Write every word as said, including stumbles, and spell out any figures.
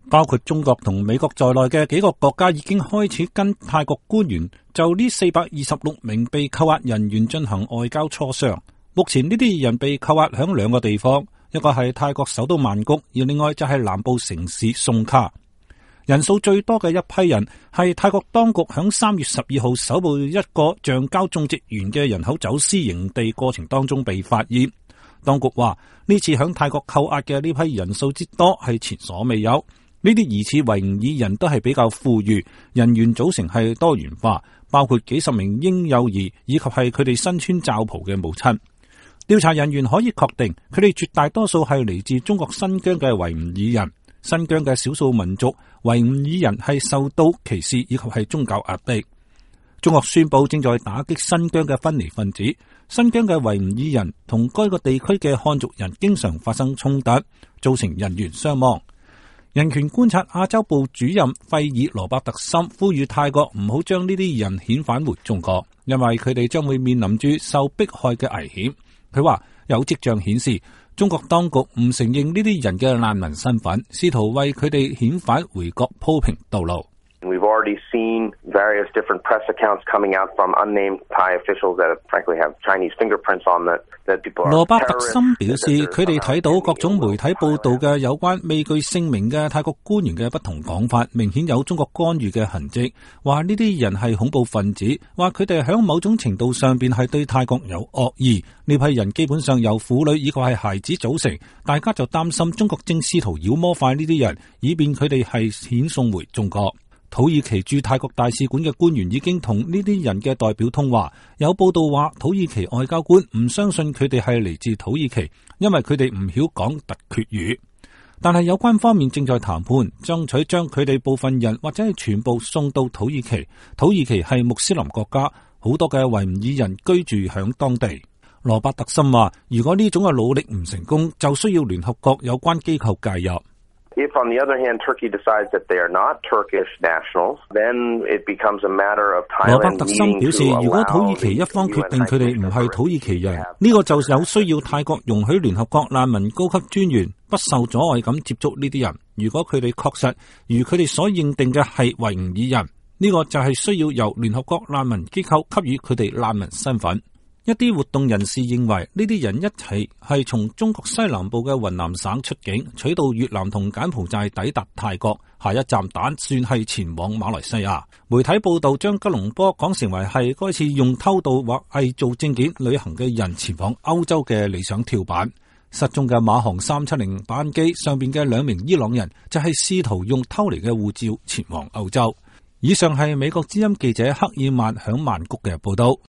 包括中國同美國在內嘅幾個國家已經開始跟泰國官員就呢四百二十六名被扣押人員進行外交磋商。目前呢啲人被扣押響兩個地方，一個係泰國首都曼谷，而另外就係南部城市宋卡。人數最多嘅一批人係泰國當局響三月十二號搜捕一個橡膠種植園嘅人口走私營地過程當中被發現。當局話呢次響泰國扣押嘅呢批人數之多係前所未有。呢啲疑似維吾爾人都係比較富裕，人員組成係多元化，包括幾十名嬰幼兒以及係佢哋身穿罩袍嘅母親。調查人員可以確定，佢哋絕大多數係嚟自中國新疆嘅維吾爾人。新疆嘅少數民族維吾爾人係受到歧視以及係宗教壓迫。中國宣布正在打擊新疆嘅分離分子。新疆嘅維吾爾人同該個地區嘅漢族人經常發生衝突，造成人員傷亡。人權觀察亞洲部主任費爾羅伯特森呼籲泰國唔好將呢啲人遣返回中國，因為佢哋將會面臨住受迫害嘅危險。佢話有跡象顯示，中國當局唔承認呢啲人嘅難民身份，試圖為佢哋遣返回國鋪平道路。 We've already seen various different press accounts coming out from unnamed Thai officials that frankly have Chinese fingerprints on that that people are terrorists. 羅伯特森表示，佢哋睇到各種媒體報道嘅有關未具姓名嘅泰國官員嘅不同講法，明顯有中國干預嘅痕跡，話呢啲人係恐怖分子，話佢哋響某種程度上邊係對泰國有惡意。呢批人基本上由婦女以及係孩子組成，大家就擔心中國正試圖妖魔化呢啲人，以便佢哋係遣送回中國。土耳其駐泰國大使館嘅官員已經同呢啲人嘅代表通話，有報道話土耳其外交官唔相信佢哋係嚟自土耳其，因為佢哋唔曉講突厥語。但係有關方面正在談判，爭取將佢哋部分人或者係全部送到土耳其。土耳其係穆斯林國家，好多嘅維吾爾人居住響當地。羅伯特森話，如果呢種嘅努力唔成功，就需要聯合國有關機構介入。If on the other hand, Turkey decides that they are not Turkish nationals, then it becomes a matter of Thailand. 羅伯特森表示，如果土耳其一方決定佢哋唔係土耳其人，呢個就有需要泰國容許聯合國難民高級專員不受阻礙咁接觸呢啲人。如果佢哋確實如佢哋所認定嘅係維吾爾人，呢個就係需要由聯合國難民機構給予佢哋難民身份。一啲活動人士認為呢啲人一齊係從中國西南部嘅雲南省出境，取到越南同柬埔寨抵達泰國，下一站打算係前往馬來西亞。媒體報道將吉隆坡講成為係該次用偷渡或偽造證件旅行嘅人前往歐洲嘅理想跳板。失蹤嘅馬航三七零班機上邊嘅兩名伊朗人就係試圖用偷嚟嘅護照前往歐洲。以上係美國之音記者克爾曼響曼谷嘅報道。